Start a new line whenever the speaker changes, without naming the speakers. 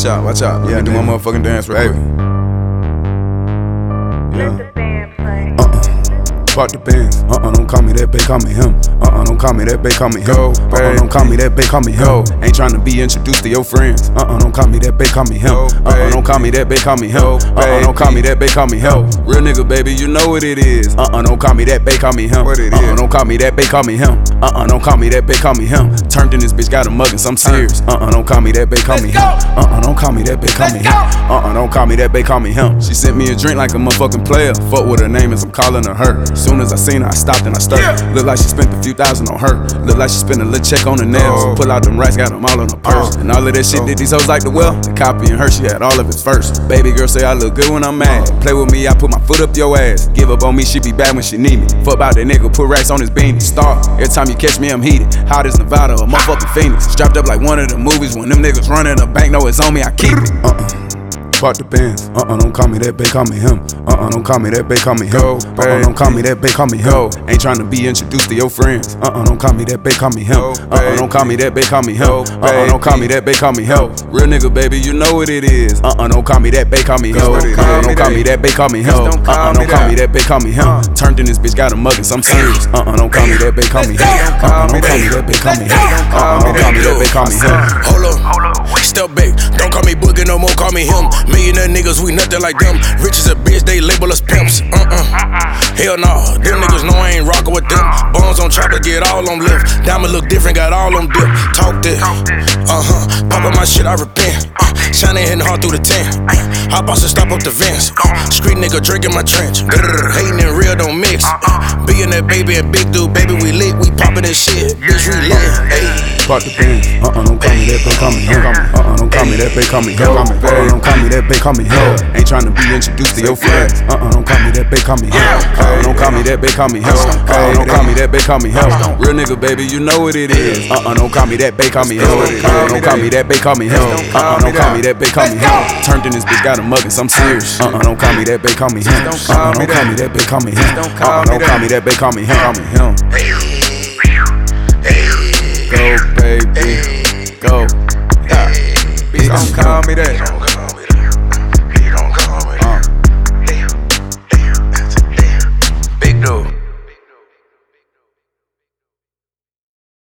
Watch out, watch out.
Yeah,
do my motherfucking dance real quick.
Yeah.
Park the Benz. Don't call me that, babe, call me him. Don't call me that, babe, call me him. Don't call me that, babe, call me him. Ain't tryna be introduced to your friends. Don't call me that, babe, call me him. Don't call me that, babe, call me him. Don't call me that, babe, call me him. Real nigga, baby, you know what it is. Don't call me that, babe, call me him. Don't call me that, babe, call me him. Don't call me that, babe, call me him. Turned in this bitch, got a muggin', so I'm serious. Don't call me that, babe, call me him. Don't call me that, babe, call me him. Don't call me that, babe, call me him. She sent me a drink like a motherfucking player. Fuck what her name is, I'm calling her her. Soon as I seen her, I stopped and I stirred. Look like she spent a few thousand on her. Look like she spent a little check on the nails. Pull out them racks, got them all on her purse. And all of that shit that these hoes like to wear. The copy and her, she had all of it first. Baby girl say I look good when I'm mad. Play with me, I put my foot up your ass. Give up on me, she be bad when she need me. Fuck about that nigga, put racks on his beanie. Star, every time you catch me, I'm heated. Hot as Nevada, a motherfucking Phoenix. Strapped up like one of the movies. When them niggas running a bank, know it's on me, I keep it. Park the Benz. Don't call me that, babe, call me him. Don't call me that, babe, call me him. Don't call me that, babe, call me him. Ain't tryna be introduced to your friends. Don't call me that, babe, call me him. Don't call me that, babe, call me him. Don't call me that, babe, call me him. Real nigga, baby, you know what it is. Don't call me that, babe, call me him. Don't call me that, babe, call me him. Don't call me that, babe, call me him. Turned in this bitch, got a muggin', so I'm serious. Don't call me that, babe, call me him. Don't call me that, babe, call me him. Don't call me that, babe, call me him.
Hold up, step back. Don't call me Boogie no more, call me him. Millionaire niggas, we nothing like them. Rich as a bitch, they label us pimps. Hell nah, them niggas know I ain't rockin' with them. Bones on chocolate, get all on lift. Diamond look different, got all on dip. Talk this, poppin' my shit, I repent. Shining hitting hard through the 10. Hop out and stop up the vents. Street nigga drinking my trench. Hating and real don't mix. Being that baby and big dude, baby, we lit, we poppin' that shit. Bitch, we lit.
Park the Benz. Don't call me that, babe, call me him. Don't call me that, babe, call me him. Don't call me that, babe, call me him. Ain't tryna be introduced to your friends. Don't call me that, babe, call me him. Don't call me that, babe, call me him. Don't call me that, babe, call me him. Real nigga, baby, you know what it is. Don't call me that, babe, call me him. Don't call me that, babe, call me him. Don't call me that, babe, call me him. Turned in this bitch, got a muggin', so I'm serious. Don't call me that, babe, call me him. Don't call me that, babe, call me him. Don't call me that, babe, call me him. Go, baby, go. Bitch, don't call me that.